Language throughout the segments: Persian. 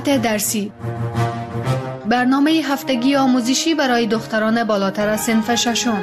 مقالات درسی، برنامه هفتگی آموزشی برای دختران بالاتر از صنف ششم.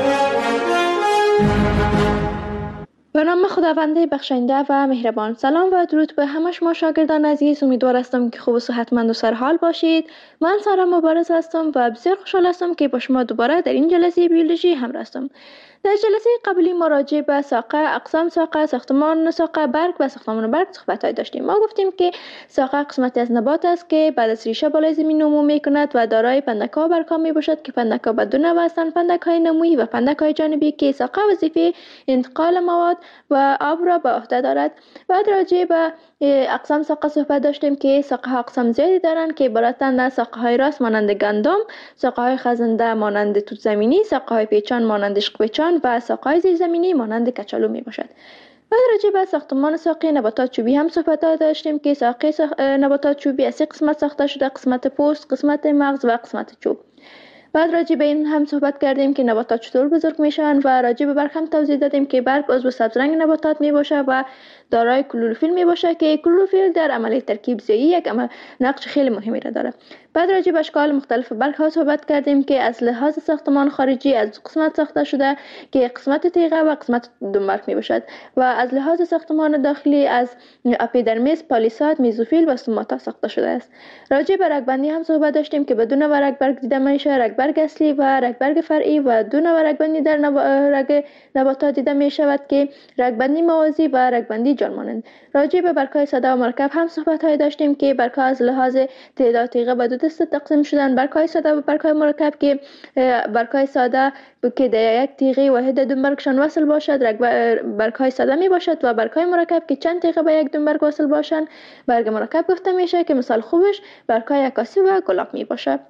به نام خداوند بخشنده و مهربان. سلام و درود به همه شما شاگردان عزیز. امیدوار هستم که خوب و صحتمند و سرحال باشید. من سارا مبارز هستم و بسیار خوشحال هستم که با شما دوباره در این جلسه بیولوژی همراه هستم. در جلسه قبلی ما راجع به ساقه، اقسام ساقه، ساختمان ساقه برگ و ساختمان برگ صحبت داشتیم. ما گفتیم که ساقه قسمتی از نبات است که بعد از ریشه بالای زمین نمو میکند و دارای پندک‌ها و برگ‌ها میباشد که پندک‌ها به دو نوع هستند: پندک‌های نمویی و پندک‌های جانبی که ساقه وظیفه انتقال مواد و آب را به عهده دارد. بعد راجع به اقسام ساقه صحبت داشتیم که ساقه ها اقسام زیادی دارند که عبارتند از ساقه های راست مانند گندم، ساقه های خزنده مانند توت زمینی، ساقه های پیچان مانند عشق پیچان و ساقه های زیرزمینی مانند کچالو می باشد. بعد راجع به ساختمان ساقه نباتات چوبی هم صحبت داشتیم که ساقه نباتات چوبی از 3 قسمت ساخته شده: قسمت پوست، قسمت مغز و قسمت چوب. بعد راجع به این هم صحبت کردیم که نباتات چطور بزرگ میشن و راجع به برگ هم توضیح دادیم که برگ عضو سبزرنگ نباتات می باشه و دارای کلروفیل می باشه که کلروفیل در عملیه ترکیب زایی یک نقش خیلی مهمی را داره. بعد راجع به اشکال مختلف برگ ها صحبت کردیم که از لحاظ ساختمان خارجی از 2 قسمت ساخته شده که قسمت تیغه و قسمت دنبرگ می باشد و از لحاظ ساختمان داخلی از اپیدرمیس، پالیساد، میزوفیل و سوماتا ساخته شده است. راجع به رگبندی هم صحبت داشتیم که بدون رگبرگ دیده میشه: رگبرگ اصلی و رگبرگ فرعی، و دو نوع رگبندی در رگ نباتات دیده می شود که رگبندی موازی و رگبندی جان مانند. راجع به برگ‌های ساده و مرکب هم صحبت داشتیم که برگ‌ها از لحاظ تعداد تیغه به 2 دسته تقسیم شدن: برگ‌های ساده و برگ‌های مرکب که برگ‌های ساده که در یک تیغه واحد دنبرگشان وصل باشد برگ‌های ساده می باشد و برگ‌های مرکب که چند تیغه به یک دنبرگ وصل باشند برگ مرکب گفته میشه که مثال خوبش برگ‌های عکاسی و گلاب می باشد.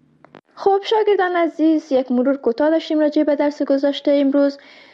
خب شاگردان عزیز، یک مرور کوتاه داشتیم راجع به درس گذشته امروز.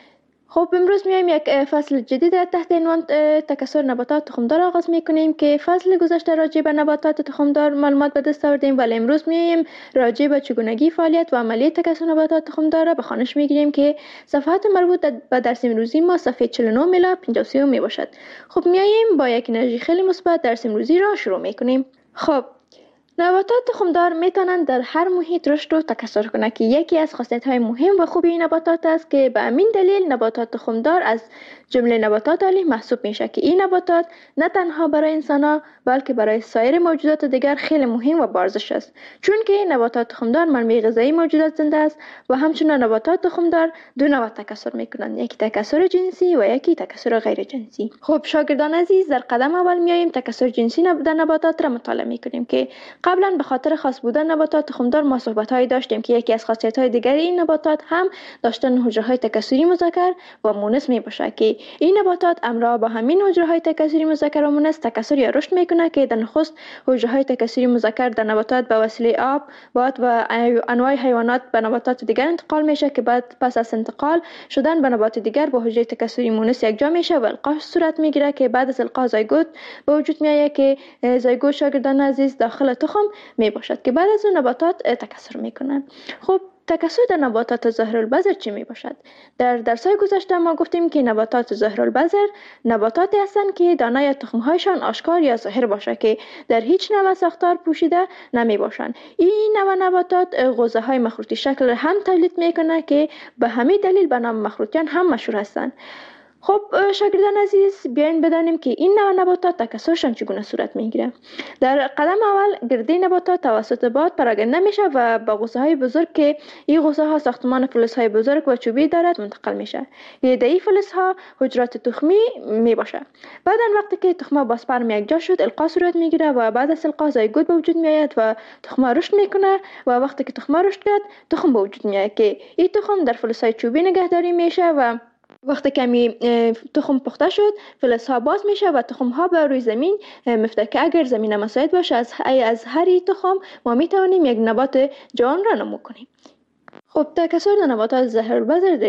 خب امروز میایم یک فصل جدید تحت عنوان تکثر نباتات تخمدار آغاز میکنیم که فصل گذشته راجع به نباتات تخمدار معلومات به دست آوردیم، ولی امروز میایم راجع به چگونگی فعالیت و عملیه تکثر نباتات تخمدار را به خوانش میگیریم که صفحات مربوط به درس امروزی ما صفحه 49 الی 53 می باشد. خب میایم با یک انرژی خیلی مثبت درس امروزی را شروع میکنیم. خب نباتات تخمدار میتونند در هر محیط رشد و تکثر کنند که یکی از خاصیت‌های مهم و خوبی این نباتات است که به همین دلیل نباتات تخمدار از جمله نباتات عالی محسوب میشه که این نباتات نه تنها برای انسان‌ها بلکه برای سایر موجودات دیگر خیلی مهم و بارزش است، چون که نباتات تخمدار منبع غذایی موجودات زنده است و همچنین نباتات تخمدار دو نوع تکثر میکنند: یکی تکثر جنسی و یکی تکثر غیر جنسی. خب شاگردان عزیز، در قدم اول میایم تکثر جنسی در نباتات را مطالعه میکنیم که قبلا به خاطر خاص بودن نباتات تخمدار ما صحبت‌هایی داشتیم که یکی از خاصیت‌های دیگر این نباتات هم داشتن حجره‌های تکثری مذکر و مؤنث میباشه که این نباتات همراه با همین حجره‌های تکثری مذکر و مؤنث تکثر یا رشد میکنه که در نخست حجره‌های تکثری مذکر در نباتات به وسیله آب، باد و انواع حیوانات به نباتات دیگر انتقال میشه که بعد پس از انتقال شدن به نبات دیگر با حجره تکثری مؤنث یکجا میشه و القاح صورت میگیره که بعد از القاح زایگوت به وجود میاد که زایگوت شاگردان عزیز داخل تخم می باشد که بعد از اون نباتات تکثر میکنن. خب تکثر در نباتات ظاهرالبذر چی می باشد؟ در درس‌های گذشته ما گفتیم که نباتات ظاهرالبذر نباتاتی هستند که دانه یا تخم‌هایشان آشکار یا ظاهر باشه که در هیچ نوع ساختار پوشیده نمی باشند. این نوع نباتات غوزه‌های مخروطی شکل هم تولید میکنه که به همین دلیل به نام مخروطیان هم مشهور هستند. خب شاگردان عزیز، بیاین بدانیم که این نوع نباتات تکثرشان چگونه صورت میگیره. در قدم اول گرده نباتات توسط باد پراکنده میشه و با غوزه‌های بزرگ که این غوزه‌ها ساختمان فلزهای بزرگ و چوبی دارد منتقل میشه. در این فلزها حجرات تخمی میباشه. بعد وقتی که تخمه با سپرم یکجا شد القاح صورت میگیره و بعد از القاح زایگوت به وجود میآید و تخمه رشد میکنه و وقتی که تخمه رشد کرد تخم به وجود میاد که این تخم در فلزهای چوبی نگهداری میشه و وقتی کمی تخم پخته شد فلزها باز میشه و تخمها به روی زمین میفته که اگر زمین مساعد باشه از هر تخم ما میتوانیم یک نبات جوان را نمو کنیم. خب تکثر نباتات ظاهرالبذر در این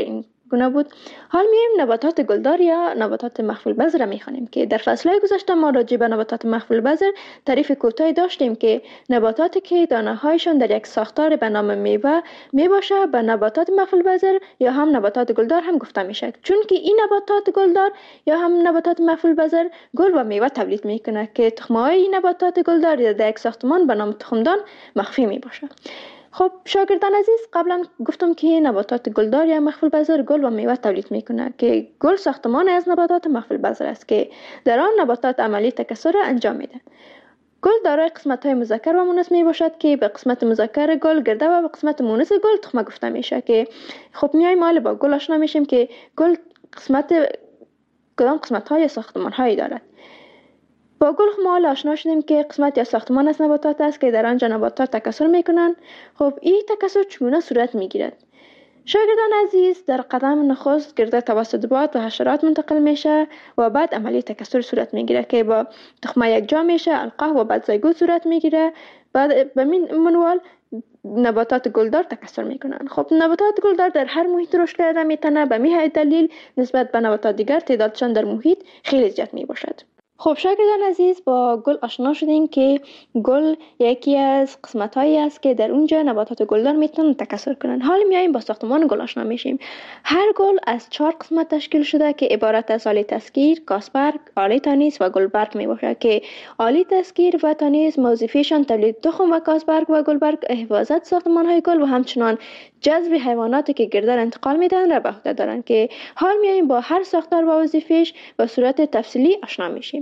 گونه بود. حال میایم نباتات گلدار یا نباتات مخفی البذر را میخوانیم که در فصلهای گذشته ما راجع به نباتات مخفی البذر تعریف کوتاهی داشتیم که نباتاتی که دانه هایشان در یک ساختار به نام میوه میباشه به نباتات مخفی البذر یا هم نباتات گلدار هم گفته میشه، چون که این نباتات گلدار یا هم نباتات مخفی البذر گل و میوه تولید میکنه که تخمهای این نباتات گلدار در یک ساختمان به نام تخمدان مخفی میباشه. خب شاگردان عزیز، قبلا گفتم که نباتات گلدار یا مخفی البذر گل و میوه تولید میکنه که گل ساختمان از نباتات مخفی البذر است که در آن نباتات عملی تکثر را انجام میدن. گل دارای قسمت های مذکر و مؤنث می باشد که به قسمت مذکر گل گرده و به قسمت مؤنث گل تخمه گفته میشه که خب میایم حالا با گل آشنا میشیم که گل کدام قسمت های ساختمان هایی دارد. با گل ما آشنا شدیم که قسمت یا ساختمان از نباتات است که در آنجا نباتات تکثر میکنند. خب این تکثر چگونه صورت میگیرد؟ شاگردان عزیز، در قدم نخست گرده توسط باد و حشرات منتقل میشه و بعد عملی تکثر صورت میگیره که با تخمه یک جا میشه، القاح و بعد زیگوت صورت میگیره. بعد به این منوال نباتات گلدار تکثر میکنن. خب نباتات گلدار در هر محیط رشد کرده میتونه، به همین دلیل نسبت به نباتات دیگر تعدادشان در محیط خیلی زیاد میباشد. خب شاگردان عزیز، با گل آشنا شدیم که گل یکی از قسمت‌هایی است که در اونجا نباتات گلدار میتونن تکثر کنن. حالا میایم با ساختمان گل آشنا میشیم. هر گل از 4 قسمت تشکیل شده که عبارت از آله تسکیر، کاسبرگ، آله تانیس و گلبرگ میباشد که آله تسکیر و تانیس وظیفه‌شان تولید تخم و کاسبرگ و گلبرگ حفاظت ساختمان‌های گل و همچنان جذب حیواناتی که گردار انتقال میدن را به عهده دارند که حال میایم با هر ساختار و وظیفه‌اش به صورت تفصیلی آشنا میشیم.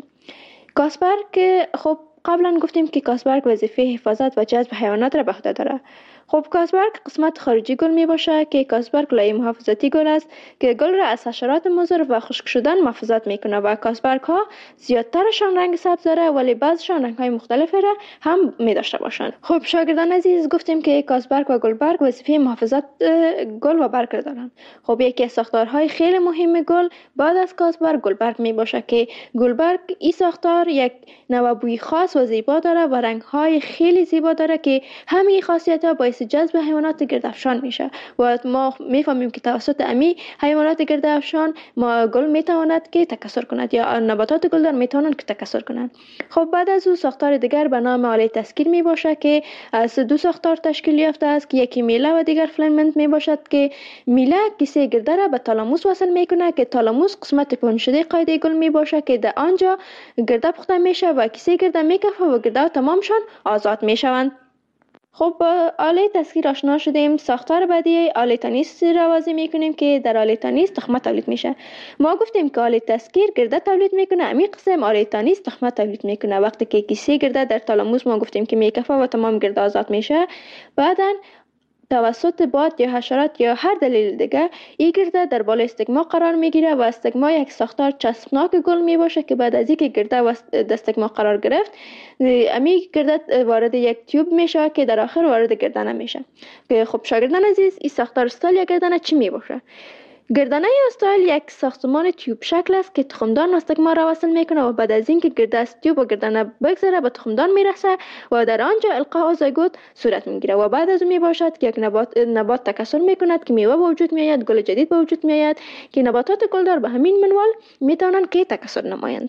کاسبرگ، خب قبلا گفتیم که کاسبرگ وظیفه حفاظت و جذب حیوانات را به عهده داره. خب کاسبرگ قسمت خارجی گل می باشه که کاسبرگ لایه محافظتی گل است که گل را از حشرات مضر و خشک شدن محافظت میکنه و کاسبرگ ها زیادترشان رنگ سبز داره ولی بعضشان رنگ های مختلفی را هم می داشته باشند. خب شاگردان عزیز، گفتیم که کاسبرگ و گلبرگ وظیفه محافظت گل و برگ دارند. خب یکی از ساختارهای خیلی مهم گل بعد از کاسبرگ گلبرگ می باشه که گلبرگ این ساختار یک نوع بوی خاص و زیبا داره و رنگ های خیلی زیبا داره که همین خاصیت ها باعث جذب حیوانات گردافشان میشه و ما میفهمیم که توسط امی حیوانات گردافشان ما گل میتواند که تکثر کند یا نباتات گلدار میتوانند که تکثر کنند. خب بعد از او ساختار دیگر به نام آله تسکیر می باشه که از 2 ساختار تشکیل یافته است که یکی میله و دیگر فیلامنت می باشد که میله کیسه گرده را به تالاموس وصل میکنه که تالاموس قسمت پنجشده قاعده گل می باشه که در آنجا گرده پخته میشه و کیسه گرده میکفه و گرده تمامشان آزاد میشوند. خب با آله تسکیر آشنا شدیم. ساختار بعدی آله تانیس را بازی میکنیم که در آله تانیس تخمه تولید میشه. ما گفتیم که آله تسکیر گرده تولید میکنه، امی قسم آله تانیس تخمه تولید میکنه. وقتی که کیسه گرده در تالاموس ما گفتیم که میکفه و تمام گرده آزاد میشه، بعداً توسط باد یا حشرات یا هر دلیل دیگه این گرده در بالای استگما قرار میگیره و استگما یک ساختار چسبناک گل می باشه که بعد از اینکه گرده و استگما قرار گرفت امی گرده وارد یک تیوب میشه که در آخر وارد گردنه میشه. که خب شاگردان عزیز، این ساختار استایل یا گردنه چی می باشه؟ گردنه استایل یک ساختمان تیوب شکل است که تخمدان و استگما را وصل میکنه و بعد از اینکه گرده از تیوب و گردنه بگذره به تخمدان میرسه و در آنجا القاح و زیگوت صورت میگیره و بعد از اون میباشد که یک نبات تکثر میکند که میوه به وجود میآید، گل جدید به وجود میآید که نباتات گلدار به همین منوال میتونن که تکثر نمایند.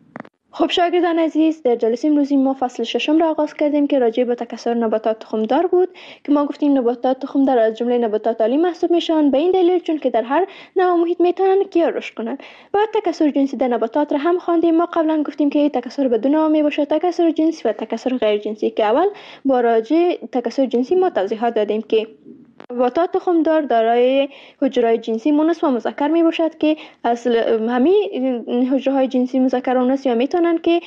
خب شاگردان عزیز، در جلسه امروزی ما فصل 6 را آغاز کردیم که راجع به تکثر نباتات تخمدار بود که ما گفتیم نباتات تخمدار از جمله نباتات عالی محسوب میشن به این دلیل چون که در هر نوع محیط میتونن که رشد کنن. بعد تکثر جنسی در نباتات را هم خواندیم. ما قبلا گفتیم که تکثر به 2 نوع میباشه، تکثر جنسی و تکثر غیر جنسی که اول با راجع تکثر جنسی ما توضیحات دادیم که نباتات تخمدار دارای حجره‌های جنسی مؤنث و مذکر می باشد که اصل همین حجره‌های جنسی مذکر و مؤنث یا میتونن که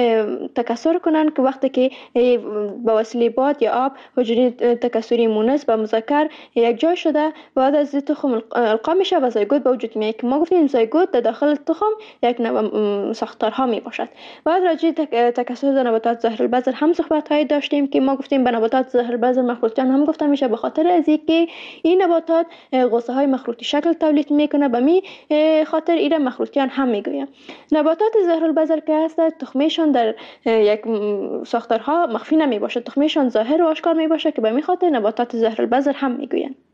تکثر کنن که وقتی که با وسیله باد یا آب حجره تکثری مؤنث و مذکر یک جای شده بعد از تخم القا میشه و زیگوت به وجود میاد که ما گفتیم زیگوت در داخل تخم یک نوع ساختارها می باشد. بعد راجع تکثر در نباتات ظاهر البذر هم صحبت‌های داشتیم که ما گفتیم به نباتات ظاهر البذر مخروطیان هم گفته میشه به خاطر از که این نباتات غصه های مخروطی شکل تولید میکنه، به می خاطر ایره مخروطیان هم میگویم. نباتات ظاهر البذر که هست تخمشان در یک ساختارها مخفی نمی باشه، تخمشان ظاهر و آشکار می باشه که به می خاطر نباتات ظاهر البذر هم میگوین.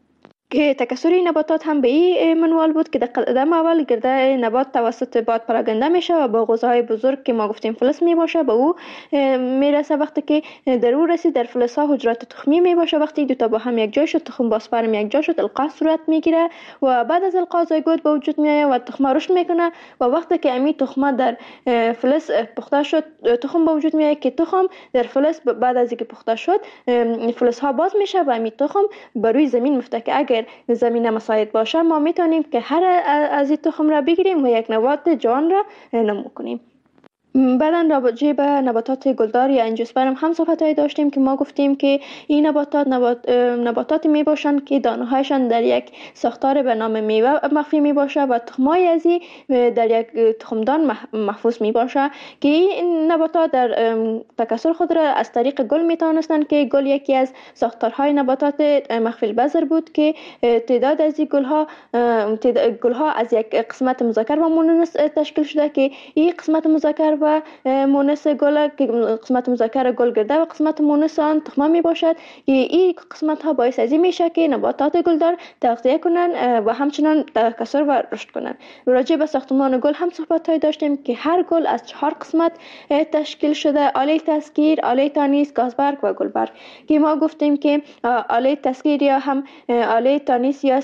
که تکثر نباتات هم به این منوال بود که در قدم اول گرده نبات توسط باد پراگنده میشه و با غوزهای بزرگ که ما گفتیم فلز می باشه به او میرسه. وقتی که در او رسید در فلز ها حجرات تخمی می باشه. وقتی دو تا با هم یک جای شد، تخم با سپرم یک جای شد، القاء صورت میگیره و بعد از القاء زایگوت به وجود میاد و تخم رشد میکنه و وقتی که امی تخم در فلز پخته شد تخم به وجود میاد که تخم در فلز بعد از اینکه پخته شد فلز ها باز میشه و امی تخم بر روی زمین میفته که اگر زمین مساعد باشه ما میتونیم که هر از این تخم را بگیریم و یک نبات جوان را نمو کنیم. بعدا راجع به نباتات گلدار یا انجیوسپرم هم صحبت‌هایی داشتیم که ما گفتیم که این نباتات می باشند که دانه‌هایشان در یک ساختار به نام میوه مخفی می باشه و تخمای از این در یک تخمدان محفوظ می باشه که این نباتات در تکثر خود را از طریق گل می توانستند که گل یکی از ساختارهای نباتات مخفی البذر بود که تعداد از این گل‌ها از یک قسمت مذکر و مؤنث تشکیل شده که این قسمت مذکر و مؤنث گل که قسمت مذکر گل گرده و قسمت مؤنث آن تخمه می باشد. این قسمت ها باعث از این میشه که نباتات گلدار تغذیه کنن و همچنان تکثر و رشد کنن. راجع به ساختمان گل هم صحبت های داشتیم که هر گل از 4 قسمت تشکیل شده: آله تسکیر، آله تانیس، گازبرگ و گلبرگ که ما گفتیم که آله تسکیر یا هم آله تانیس یا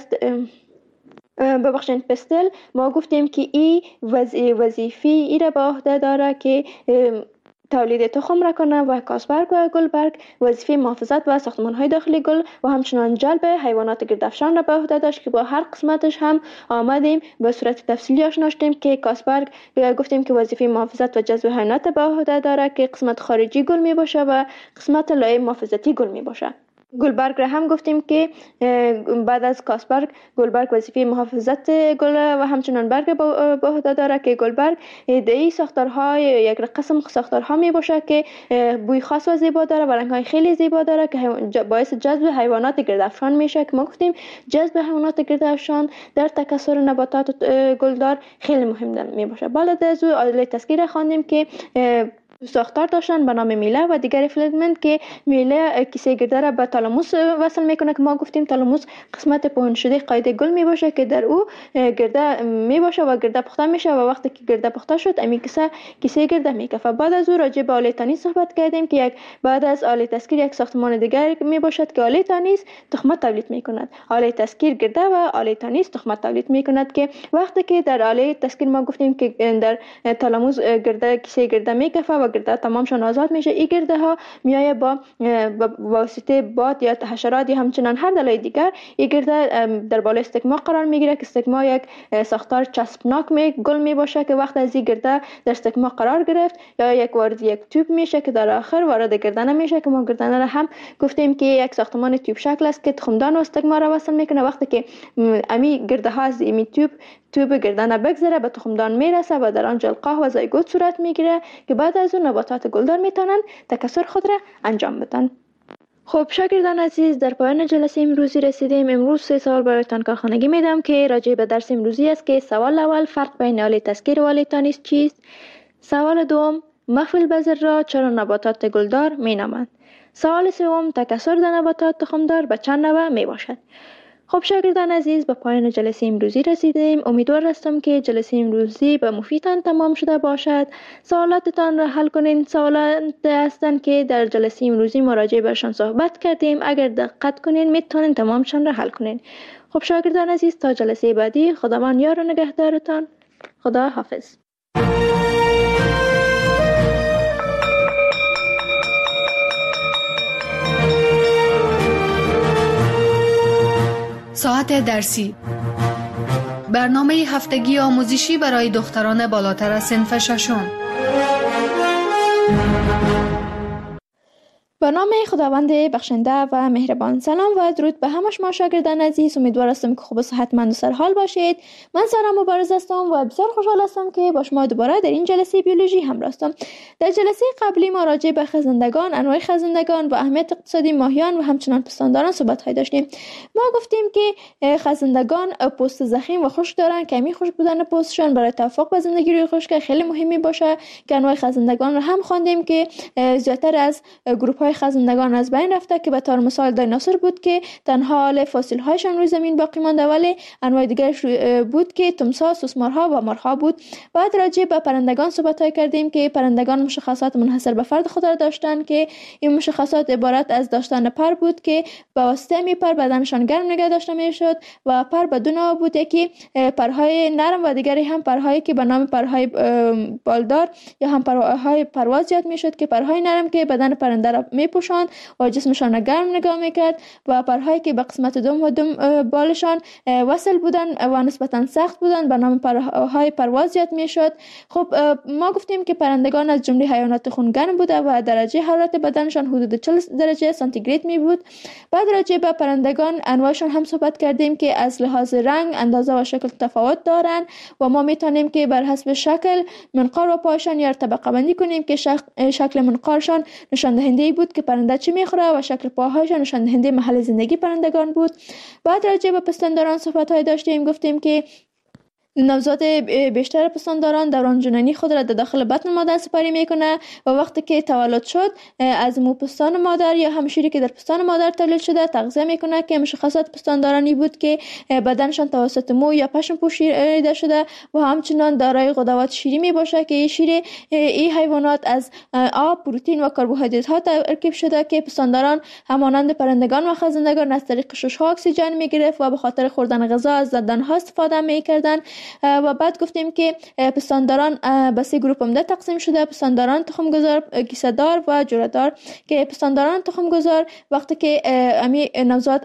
پستل ما گفتیم که این وظیفه ای را به عهده داره که تولید تخم را کنه و گازبرگ و گلبرگ وظیفه محافظت و ساختمان های داخلی گل و همچنان جلب حیوانات گردافشان را به عهده داشت که با هر قسمتش هم آمدیم به صورت تفصیلی آشنا شدیم که گازبرگ گفتیم که وظیفه محافظت و جذب حیوانات به عهده داره که قسمت خارجی گل می باشه و قسمت لایه محافظتی گل می باشه. گلبرگ را هم گفتیم که بعد از گازبرگ گلبرگ وظیفه محافظت گل و همچنان برگ به عهده داره که گلبرگ دهی ساختارهای یک قسم ساختارها می باشه که بوی خاص و زیبا داره و رنگ‌های خیلی زیبا داره که باعث جذب حیوانات گردافشان میشه که ما گفتیم جذب حیوانات گردافشان در تکثر نباتات گلدار خیلی مهم می باشه. بعد از او آله تسکیر خواندیم که ساختار داشتن به نام میله و دیگر فیلمنت که میله کیسه گرده را به تالاموس وصل میکنه که ما گفتیم تالاموس قسمت پهن شده قاعده گل می باشه که در او گرده می باشه و گرده پخته میشه و وقتی که گرده پخته شد امی کیسه گرده میکفه. بعد از او راجع به آله تانیس صحبت کردیم که بعد از آله تسکیر یک ساختمان دیگر می باشد که آله تانیس تخمه تولید میکند. آله تسکیر گرده و آله تانیس تخمه تولید میکند که وقتی که در آله تسکیر ما گفتیم که در تالاموس گرده کیسه گرده میکفه و گرده تمامشان آزاد میشه. این گرده ها میایه با واسطه باد یا حشرات یا همچنان هر دلایل دیگر این گرده در بالای استکما قرار میگیره که استکما یک ساختار چسبناک گل می باشه که وقت از این گرده در استکما قرار گرفت یا یک وارد یک توپ میشه که در آخر وارد گردنه میشه که ما گردنه را هم گفتیم که یک ساختمان توپ شکل است که تخمدان و استکما را وصل میکنه. وقتی که امی گرده ها از امی توپ گردنه بگذره به تخمدان میرسه و در آنجا القاح و زایگوت صورت میگیره که بعد از اون نباتات گلدار میتونن تکثر خود را انجام بدن. خب شاگردان عزیز، در پایان جلسه امروزی رسیدیم. امروز 3 سوال برایتان کارخانگی میدم که راجع به درس امروزی است که سوال اول فرق بین آله تسکیر و آله تانیس چیست؟ سوال دوم مخفی البذر را چرا نباتات گلدار مینامند؟ سوال سوم تکثر در نباتات تخمدار به چند نوع می باشد؟ خب شاگردان عزیز، به پایان جلسه امروزی رسیدیم. امیدوار هستم که جلسه امروزی به مفیدتان تمام شده باشد. سوالاتتان را حل کنین. سوالات هستند که در جلسه امروزی مراجعه برشان صحبت کردیم. اگر دقت کنین میتونین تمامشان را حل کنین. خب شاگردان عزیز، تا جلسه بعدی خداوند یار و نگهدارتان. خدا حافظ. ساعت درسی، برنامه هفتگی آموزشی برای دختران بالاتر از صنف ششم. به نام خداوند بخشنده و مهربان. سلام و درود به همه شما شاگردان عزیز. امیدوار هستم که خوب و صحتمند و سرحال باشید. من سارا مبارز هستم و بسیار خوشحال هستم که با شما دوباره در این جلسه بیولوژی همراه هستم. در جلسه قبلی ما راجع به خزندگان، انواع خزندگان و اهمیت اقتصادی ماهیان و همچنان پستانداران صحبت داشتیم. ما گفتیم که خزندگان پوست ضخیم و خشک دارند که همین خشک بودن پوستشان برای توافق با زندگی روی خشک خیلی مهمی باشه که انواع خزندگان رو هم خواندیم که زیاتر از گروه پارک‌های خزندگان از بین رفته که به طور مثال دایناسور بود که تنها حال فسیل هایشان روی زمین باقی مانده، ولی انواع دیگر بود که تمساح، سوسمارها و مارها بود. بعد راجع به پرندگان صحبت کردیم که پرندگان مشخصات منحصر به فرد خود را داشتند که این مشخصات عبارت از داشتن پر بود که به واسطه می پر بدنشان گرم نگه داشته میشد و پر به دو نوع بود، یکی پرهای نرم و دیگری هم پرهایی که به نام پرهای بالدار یا هم پرهای پرواز یاد میشد که پرهای نرم که بدن پرنده را میپوشاند و جسمشان را گرم نگاه میکرد و پرهایی که به قسمت دوم و دم بالشان وصل بودند و نسبتا سخت بودند به نام پرهای پرواز یاد میشد. خب ما گفتیم که پرندگان از جمله حیوانات خونگرم بوده و درجه حرارت بدنشان حدود 40 درجه سانتیگراد می بود. بعد راجع به پرندگان انواعشان هم صحبت کردیم که از لحاظ رنگ، اندازه و شکل تفاوت دارند و ما میتونیم که بر حسب شکل منقار و پایشان یا طبقه بندی کنیم که شکل منقارشان نشان دهنده بود که پرنده چی میخوره و شکل پاهایشان نشان دهنده محل زندگی پرندگان بود. بعد راجع به پستانداران صحبت های داشتیم، گفتیم که نوزاد بیشتر پستانداران دوران جنینی خود را در داخل بطن مادر سپری میکنه و وقتی که تولد شد از مو پستان مادر یا هم شیری که در پستان مادر تولید شده تغذیه میکنه که مشخصات پستاندارانی بود که بدنشان توسط مو یا پشم پوشیده شده و همچنان دارای غدوات شیری می باشه که این حیوانات از آب، پروتئین و کربوهیدرات ها ترکیب شده که پستانداران همانند پرندگان و خزندگان از طریق شش ها اکسیژن میگرفت و به خاطر خوردن غذا از دندانها استفاده میکردند. و بعد گفتیم که پستانداران به سه گروه عمده تقسیم شده: پستانداران تخمگذار، کیسه‌دار و جره‌دار. که پستانداران تخمگذار وقتی که امی نوزاد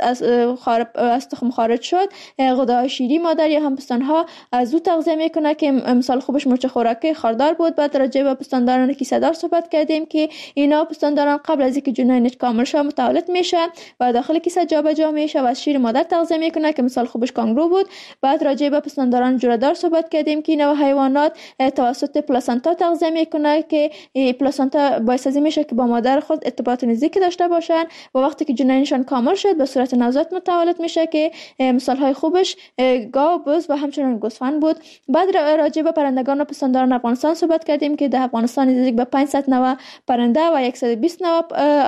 از تخم خارج شد، غده‌های شیری مادر یا هم پستانها از او تغذیه میکنه که مثال خوبش مرچ خوراکی خاردار بود. بعد راجع به پستانداران کیسه‌دار صحبت کردیم که اینا پستانداران قبل از اینکه جنینش کامل شه متولد میشه و داخل کیسه جابجا میشه و از شیر مادر تغذیه میکنه که مثال خوبش کانگورو بود. بعد راجع به پستانداران جره‌دار صحبت کردیم که اینا حیوانات توسط پلاسنتا تغذیه میکنه که پلاسنتا باعث از این میشه که با مادر خود ارتباط نزدیکی داشته باشن و وقتی که جنینشان کامل شد به صورت نوزاد متولد میشه که مثال های خوبش گاو، بز و همچنین گوسفند بود. بعد راجع به پرندگان و پستانداران افغانستان صحبت کردیم که در افغانستان نزدیک به 500 نوع پرنده و 120 نوع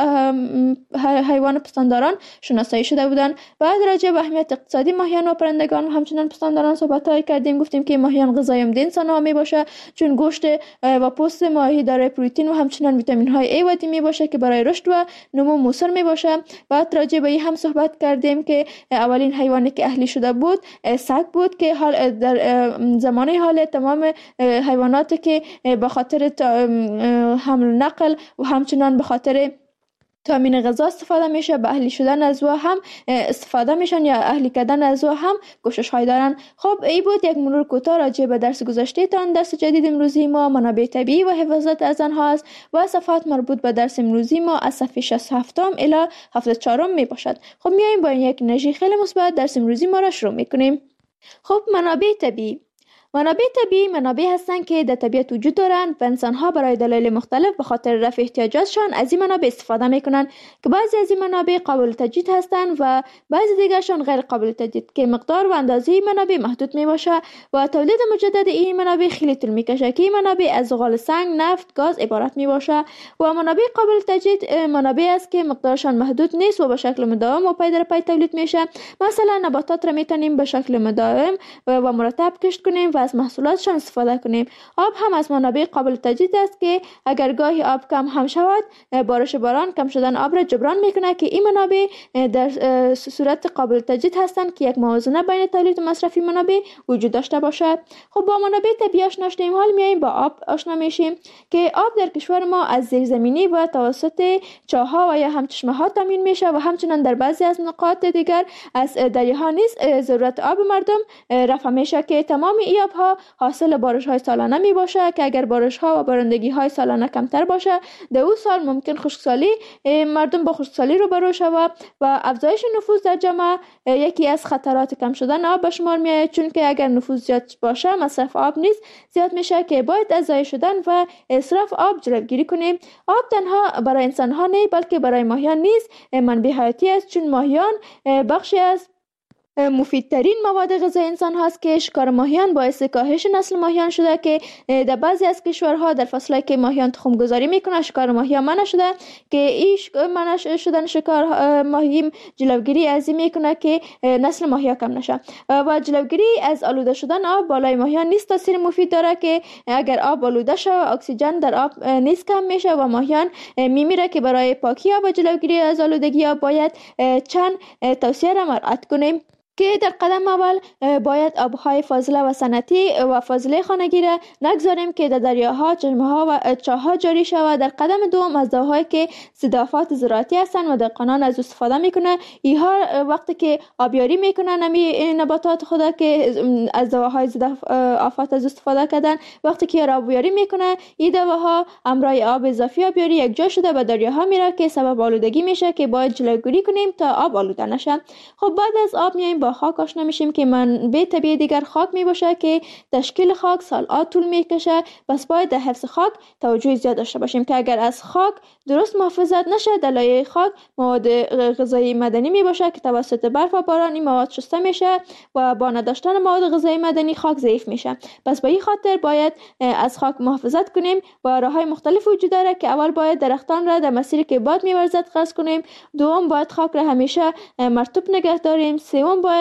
حیوان پستانداران شناسایی شده بودند. بعد راجع به اهمیت اقتصادی ماهیان و پرندگان و همچنین پستانداران صحبت کردیم. گفتیم که ماهیان غذای عمده انسان‌ها می باشه چون گوشت و پوست ماهی دارای پروتئین و همچنین ویتامین های A و D می باشه که برای رشد و نمو موثر می باشه. بعد راجع به این هم صحبت کردیم که اولین حیوانی که اهلی شده بود سگ بود که در زمانه حال تمام حیواناتی که به خاطر حمل نقل و همچنین به خاطر تامین غذا استفاده میشه به اهلی شدن از او هم استفاده میشن یا اهلی کردن از او هم کوشش های دارن. خب این بود یک مرور کوتاه راجع به درس گذشته تان. درس جدید امروزی ما منابع طبیعی و حفاظت از آنها است و صفحات مربوط به درس امروزی ما از صفحه 67 الی 74 می باشد. خب میایم با یک انرژی خیلی مثبت درس امروزی ما را شروع میکنیم. خب منابع طبیعی. منابع طبیعی منابع هستند که در طبیعت وجود دارند و انسان‌ها برای دلایل مختلف به خاطر رفع احتیاجاتشان از این منابع استفاده می‌کنند که بعضی از این منابع قابل تجدید هستند و بعضی دیگرشان غیر قابل تجدید که مقدار و اندازه این منابع محدود میباشه و تولید مجدد این منابع خیلی طول میکشه که این منابع از زغال سنگ، نفت، گاز عبارت میباشه و منابع قابل تجدید منابع است که مقدارشان محدود نیست و به شکل مداوم و پی در پی تولید میشه. مثلا نباتات را میتونیم به شکل مداوم و مرتب کشت کنیم و از محصولاتشان استفاده کنیم. آب هم از منابع قابل تجدید است که اگر گاهی آب کم هم شود، بارش باران کم شدن آب را جبران میکنه که این منابع در صورت قابل تجدید هستند که یک موازنه بین تولید و مصرف منابع وجود داشته باشد. خب با منابع طبیعی آشنا شدیم، حال میایم با آب آشنا میشیم که آب در کشور ما از زیرزمینی و توسط چاه‌ها و یا هم چشمه‌ها تامین میشه و همچنین در بعضی از نقاط دیگر از دریاها نیز ضرورت آب مردم رفع میشه که تمام این آبها حاصل بارش‌های سالانه می باشه که اگر بارش‌ها و بارندگی‌های سالانه کمتر باشه در اون سال ممکن خشکسالی مردم با خشکسالی روبرو شود و افزایش نفوذ در جامعه یکی از خطرات کم شدن آب به شمار میاد، چون که اگر نفوذ زیاد باشه مصرف آب نیز زیاد میشه که باید از ضایع شدن و اسراف آب جلوگیری کنیم. آب تنها برای انسان‌ها نه بلکه برای ماهیان نیز منبع حیاتی است، چون ماهیان بخشی از مفیدترین مواد غذایی انسان هاست که شکار ماهیان باعث کاهش نسل ماهیان شده که در بعضی از کشورها در فصلی که ماهیان تخم گذاری میکنه شکار ماهیان منع شده که این منع شدن شکار ماهی جلوگیری از این میکنه که نسل ماهیان کم نشه و جلوگیری از آلوده شدن آب بالای ماهیان نیست تاثیر مفید داره که اگر آب آلوده شه اکسیژن در آب نیست کم میشه و ماهیان میمیره که برای پاکی آب و جلوگیری از آلودگی آب باید چند توصیه را مراعات کنیم که در قدم اول باید آبهای فاضله و صنعتی و فاضله خانگی را نگذاریم که در دریاها، چشمه‌ها و چاه‌ها جاری شود. در قدم دوم از دواهایی که ضد آفات زراعتی هستند و دهقانان از استفاده میکنه اینها وقتی که آبیاری میکنن نباتات خدا که از دواهای ضد آفات از استفاده کردن وقتی که آبیاری میکنه این دواها همراه آب اضافی آبیاری یک جا شده به دریاها میره که سبب آلودگی میشه که باید جلوگیری کنیم تا آب آلوده نشه. خب بعد از آب میایم با خاک آشنا میشیم که منبع طبیعی دیگر خاک میباشه که تشکیل خاک سال‌ها طول میکشه. پس باید در حفظ خاک توجه زیاد داشته باشیم که اگر از خاک درست محافظت نشه در لایه خاک مواد غذایی معدنی میباشه که توسط برف و باران این مواد شسته میشه و با نداشتن مواد غذایی معدنی خاک ضعیف میشه. پس به این خاطر باید از خاک محافظت کنیم و راههای مختلف وجود داره که اول باید درختان را در مسیری که باد میورزد قطع کنیم، دوم باید خاک را همیشه مرطوب نگه داریم، سوم باید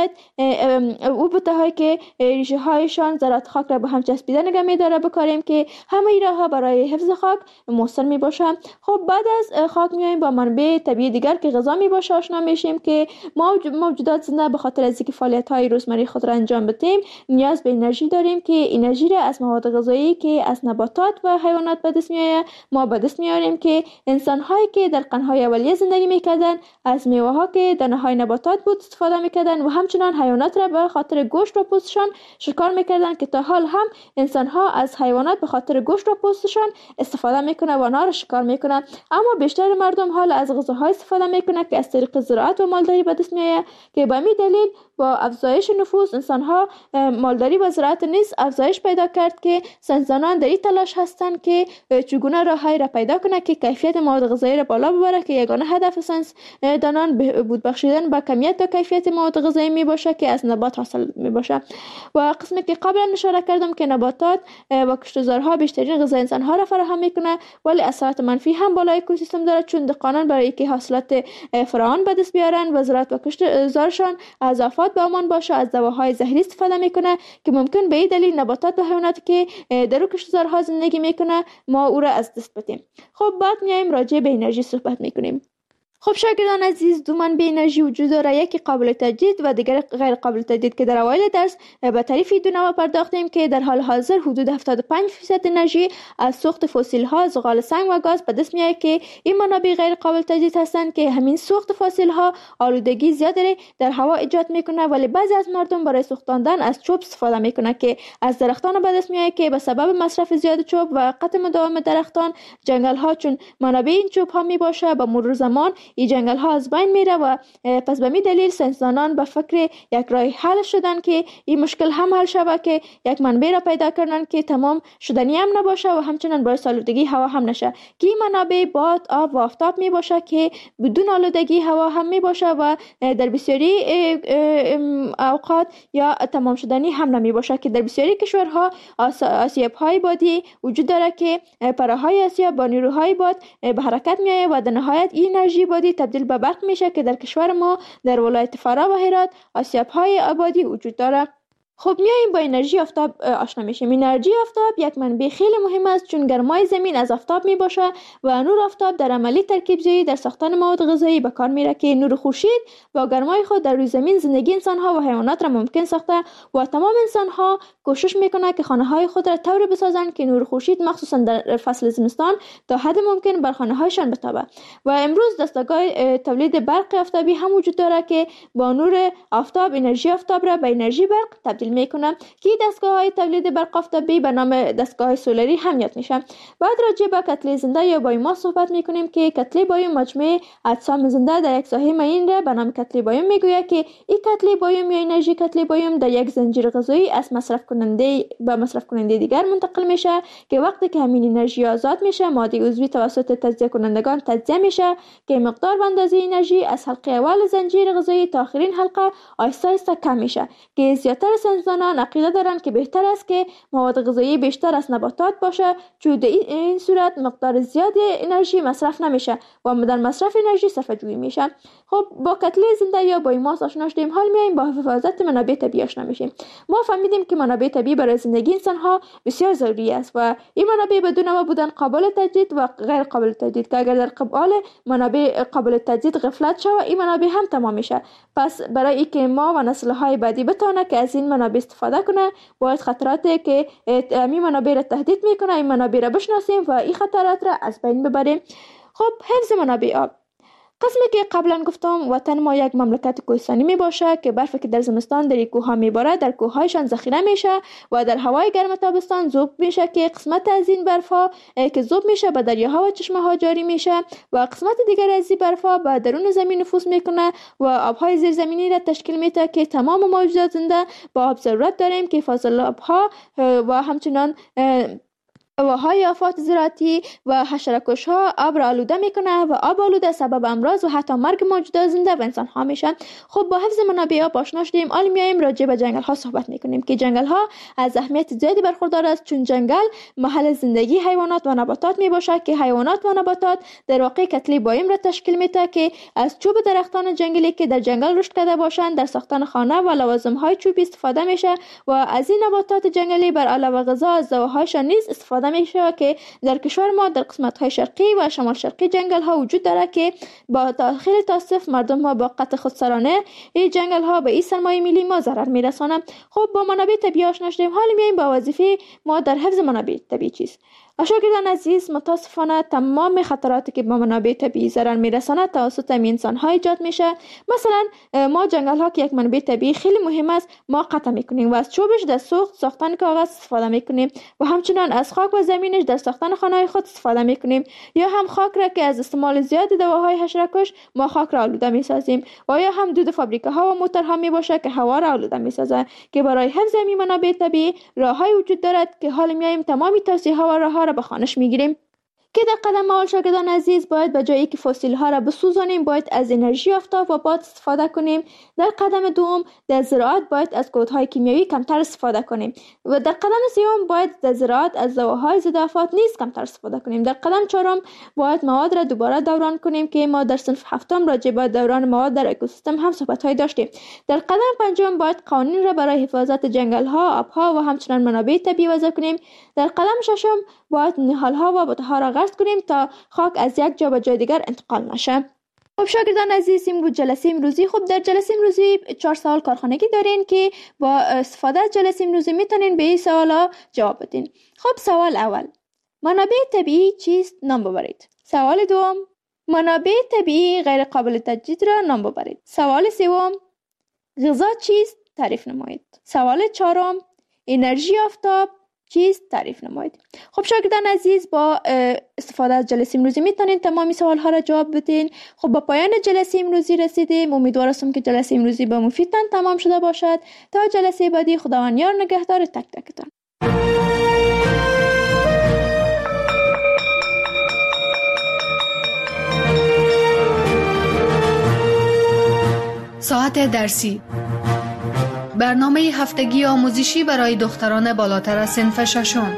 او بوتهایی که ریشه هایشان ذرات خاک را به هم چسبیده نگه می‌داره بکاریم که همه این راه‌ها برای حفظ خاک مؤثر میباشه. خب بعد از خاک میایم با منبع طبیعی دیگر که غذا میباشه آشنا میشیم که موجودات زنده به خاطر از اینکه فعالیت‌های روزمره خود را انجام بدیم نیاز به انرژی داریم که انرژی را از مواد غذایی که از نباتات و حیوانات به دست میآید ما به دست میاریم که انسان‌هایی که در قرن‌های اولیه زندگی میکردن از میوه‌ها که دانه‌های نباتات بود استفاده میکردن و همچنان حیوانات را به خاطر گوشت و پوستشان شکار میکردن که تا حال هم انسان ها از حیوانات به خاطر گوشت و پوستشان استفاده میکنه و آنها را شکار میکنه. اما بیشتر مردم حال از غذاهای استفاده میکنه که از طریق زراعت و مالداری به دست میآید که به همین دلیل با افزایش نفوس انسان ها مالداری و زراعت نیز افزایش پیدا کرد که ساینسدانان در این تلاش هستند که چگونه راههایی را پیدا کنه که کیفیت مواد غذایی را بالا ببره که یگانه هدف ساینسدانان بهبود بخشیدن به کمیت و کیفیت مواد غذایی می باشه که از نبات حاصل می باشه. و قسمی که قبلا اشاره کردم که نباتات و کشتزارها بیشترین غذای انسان ها را فراهم میکنه ولی اثرات منفی هم بالای اکوسیستم داره چون دهقانان برای اینکه حاصلات فراوان به دست بیارن و زراعت و کشتزارشان از آفات به امان باشه از دواهای زهری استفاده میکنه که ممکن به این دلیل نباتات و حیواناتی که در کشتزارها زندگی میکنه ما او را از دست بدیم. خب بعد میایم راجع به انرژی صحبت میکنیم. خب شاگردان عزیز دو منبع انرژی وجود داره یکی قابل تجدید و دیگر غیر قابل تجدید که در اوایل درس به تعریف دو نوع پرداختیم که در حال حاضر حدود 75% انرژی از سوخت فسیل ها زغال سنگ و گاز به دست میاد که این منابع غیر قابل تجدید هستند که همین سوخت فسیل ها آلودگی زیادی در هوا ایجاد میکنه ولی بعضی از مردم برای سوختاندن از چوب استفاده میکنه که از درختان به دست میاد که به سبب مصرف زیاد چوب و قطع مداوم درختان جنگل ها چون منابع این چوب ها میباشه با مرور زمان این جنگل ها از بین میره و پس به می دلیل ساینسدانان به فکر یک راه حل شدن که این مشکل هم حل شود که یک منبع را پیدا کردن که تمام شدنی هم نباشه و همچنان باعث آلودگی هوا هم نشه که این منابع باد، آب و آفتاب می باشه که بدون آلودگی هوا هم می باشه و در بسیاری اوقات یا تمام شدنی هم نمی باشه که در بسیاری کشورها آسیاب های بادی وجود داره که پرههای آسیاب با نیروهای باد به حرکت می آید و در نهایت این انرژی بادی تبدیل به برق میشه که در کشور ما در ولایت فرا و هرات آسیاب‌های آبادی وجود داره. خب میایم با انرژی آفتاب آشنا میشیم. انرژی آفتاب یک منبع خیلی مهم است چون گرمای زمین از آفتاب میباشه و نور آفتاب در عملی ترکیب‌زایی در ساختن مواد غذایی به کار میره که نور خورشید با گرمای خود در روی زمین زندگی انسان‌ها و حیوانات را ممکن ساخته و تمام انسان‌ها کوشش میکنه که خانه‌های خود را طوری بسازند که نور خورشید مخصوصا در فصل زمستان تا حد ممکن بر خانه‌هایشان بتابه. و امروز دستگاه تولید برق آفتابی هم وجود داره که با نور آفتاب انرژی آفتاب را به انرژی برق تبدیل میکنه که دستگاه‌های تولید برق آفتابی به نام دستگاه سولری هم یاد میشه. بعد راجع به کتله زنده یا بایوماس صحبت میکنیم که کتله بایوم مجموعه اجسام زنده در یک ساحه معین را به نام کتله بایوم میگوید که این کتله بایوم یا انرژی کتله بایوم در یک زنجیر غذایی از مصرف کننده به مصرف کننده دیگر منتقل میشه که وقتی که همین انرژی آزاد میشه ماده عضوی توسط تجزیه کنندگان تجزیه میشه که مقدار و اندازه انرژی از حلقه اول زنجیر غذایی تا آخرین حلقه آهسته آهسته کم میشه که زیاتر ساینسدانان عقیده دارند که بهتر است که مواد غذایی بیشتر از نباتات باشه چون در این صورت مقدار زیاد انرژی مصرف نمیشه و در مصرف انرژی صرفه جویی میشه. خب با کتله زنده یا بایوماس آشنا شدیم، حال میایم با حفاظت منابع طبیعی آشنا میشیم. ما فهمیدیم که منابع طبیعی برای زندگی انسان ها بسیار ضروری است و این منابع بدون ما بودن قابل تجدید و غیر قابل تجدید که اگر در قبال منابع قابل تجدید غفلت شود این منابع هم تمام میشه. پس برای اینکه ما و نسل های بعدی بتونه که از این منابع استفاده کنه باید خطراتی که این منابع را تهدید میکنه این منابع را بشناسیم و این خطرات را از بین ببریم. خب حفظ منابع آب. قسمی که قبلا گفتم وطن ما یک مملکت کوهستانی می باشه که برفی که در زمستان در کوه می باره در کوه هایشان ذخیره میشه و در هوای گرم تابستان ذوب میشه که قسمت از این برف ها که ذوب میشه به دریاها و چشمه ها جاری میشه و قسمت دیگر از این برف ها به درون زمین نفوذ میکنه و آبهای زیرزمینی را تشکیل میده که تمام موجودات زنده با آب ضرورت داریم که فاضل آبها و همچنان هواهای آفات زراعتی و حشره‌کش ها آب را آلوده میکنه و آب آلوده سبب امراض و حتی مرگ موجودات زنده و انسان ها میشن. خب با حفظ منابع آب آشنا شدیم، حالا میایم راجع به جنگل ها صحبت میکنیم که جنگل ها از اهمیت زیادی برخوردار است چون جنگل محل زندگی حیوانات و نباتات میباشه که حیوانات و نباتات در واقع کتله بایوم را تشکیل میده که از چوب درختان جنگلی که در جنگل رشد کرده باشند در ساختن خانه و لوازم های چوبی استفاده میشه و از این نباتات جنگلی بر علاوه غذا از زوهایشان نیز استفاده میشه که در کشور ما در قسمت های شرقی و شمال شرقی جنگل ها وجود داره که با خیلی تاسف مردم ها با قطع خودسرانه این جنگل ها به این سرمایه ملی ما ضرر میرسانند. خب با منابع طبیعی آشنا شدیم، حالا میایم با وظیفه ما در حفظ منابع طبیعی چیست. شاگردان عزیز، متاسفانه تمام خطراتی که با منابع طبیعی ضرر میرساند توسط انسان ها ایجاد میشه. مثلا ما جنگل ها که یک منبع طبیعی خیلی مهم است ما قطع میکنیم و از چوبش در ساختن کاغذ استفاده میکنیم و همچنان از خاک و زمینش در ساختن خانه خود استفاده میکنیم یا هم خاک را که از استعمال زیاد دواهای حشره‌کش ما خاک را آلوده میسازیم و یا هم دود فابریکه ها و موتورها میباشه که هوا را آلوده میسازه که برای حفظ این منابع طبیعی راههای وجود دارد که حالا میایم تمامی توصیه ها و راهها را به خوانش میگیریم. که در قدم اول شاگردان عزیز باید به جایی که فسیل ها را بسوزانیم باید از انرژی آفتاب و باد استفاده کنیم. در قدم دوم در زراعت باید از کودهای کیمیایی کمتر استفاده کنیم و در قدم سوم باید در زراعت از دواهای ضد آفات نیز کمتر استفاده کنیم. در قدم چهارم باید مواد را دوباره دوران کنیم که ما در صنف هفتم راجع به دوران مواد در اکوسیستم هم صحبت های داشتیم. در قدم پنجم باید قوانین را برای حفاظت جنگل ها، آبها و همچنان منابع طبیعی وضع کنیم. در قدم ششم باید نهال ها و بوته ها را غرس کنیم تا خاک از یک جا به جای دیگر انتقال نشه. خب شاگردان عزیز، این بود جلسه امروزی. خب در جلسه امروزی 4 سوال کارخانگی دارین که با استفاده از جلسه امروزی میتونین به این سوالا جواب بدین. خب سوال اول، منابع طبیعی چیست؟ نام ببرید. سوال دوم، منابع طبیعی غیر قابل تجدید را نام ببرید. سوال سوم، غذا چیست؟ تعریف نمایید. سوال چهارم، انرژی آفتاب چیست؟ تعریف نمایید. خب شاگردان عزیز، با استفاده از جلسه امروزی میتونین تمامی سوال ها را جواب بدین. خب با پایان جلسه امروزی رسیدیم. امیدوار هستم که جلسه امروزی با مفیدتان تمام شده باشد. تا جلسه بعدی، خداوند یار نگهدار تک تکتان. ساعت درسی، برنامه هفتگی آموزشی برای دختران بالاتر از صنف ششم.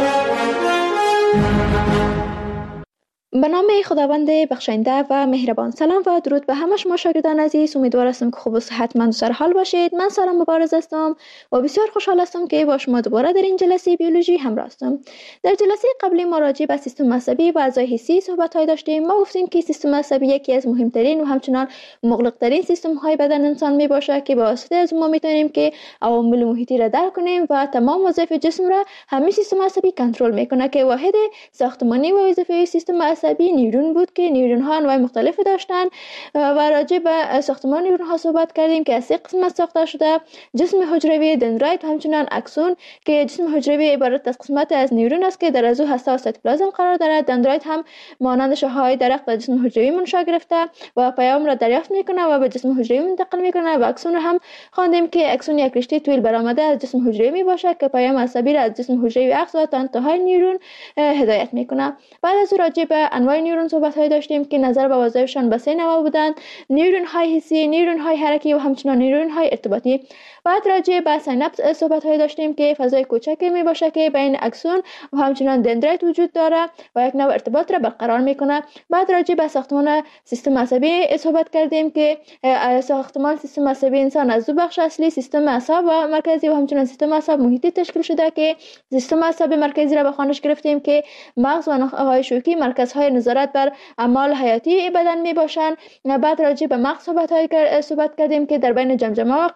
به نام خداوند بخشنده و مهربان. سلام و درود به همه شما شاگردان عزیز. امیدوار هستم که خوب و صحتمند و سر حال باشید. من سارا مبارز هستم و بسیار خوشحال هستم که با شما دوباره در این جلسه بیولوژی همراه هستم. در جلسه قبلی ما راجع به سیستم عصبی و اعضای حسی صحبت‌های داشتیم. ما گفتیم که سیستم عصبی یکی از مهمترین و همچنان مغلق‌ترین سیستم‌های بدن انسان میباشه که با واسطه از ما میتونیم که عوامل محیطی را درک کنیم و تمام وظایف جسم را همین سیستم عصبی کنترل میکنه که واحد ساختمانی و وظیفه سیستم عصبی عصبی نیورون بود که نیورون ها انواع مختلفی داشتن و راجع به ساختمان نیورون ها صحبت کردیم که از 3 قسمت ساخته شده: جسم حجروی، دندرایت و همچنین اکسون، که جسم حجروی عبارت از قسمت از نیورون است که در از او هسته و سایتوپلازم قرار دارد. دندرایت هم مانند شاخه‌های درخت در جسم حجروی منشأ گرفته و پیام را دریافت میکنه و به جسم حجروی منتقل میکنه. و اکسون هم خواندیم که اکسون یک رشته طویل برآمده از جسم حجروی می باشد که پیام عصبی را از جسم حجروی اخذ و تا انتهای نیورون هدایت میکنه. بعد از راجع به انواع نیورون صحبت های داشتیم که نظر به وظایفشان به 3 نوع بودند: نیورون های حسی، نیورون های حرکی و همچنین نیورون های ارتباطی. بعد راجع به سیناپس صحبت های داشتیم که فضای کوچکی می باشه که بین اکسون و همچنین دندرایت وجود داره و یک نوع ارتباط را برقرار میکنه. بعد راجع به ساختمان سیستم عصبی صحبت کردیم که ساختمان سیستم عصبی انسان از 2 بخش اصلی: سیستم اعصاب و مرکزی و همچنین سیستم اعصاب محیطی تشکیل شده که سیستم اعصاب مرکزی را به خوانش گرفتیم که مغز و نخاعهای شوکی مرکزهای نظارت بر اعمال حیاتی بدن می باشند. بعد راجع به مغز صحبت کردیم که در بین جمجمه و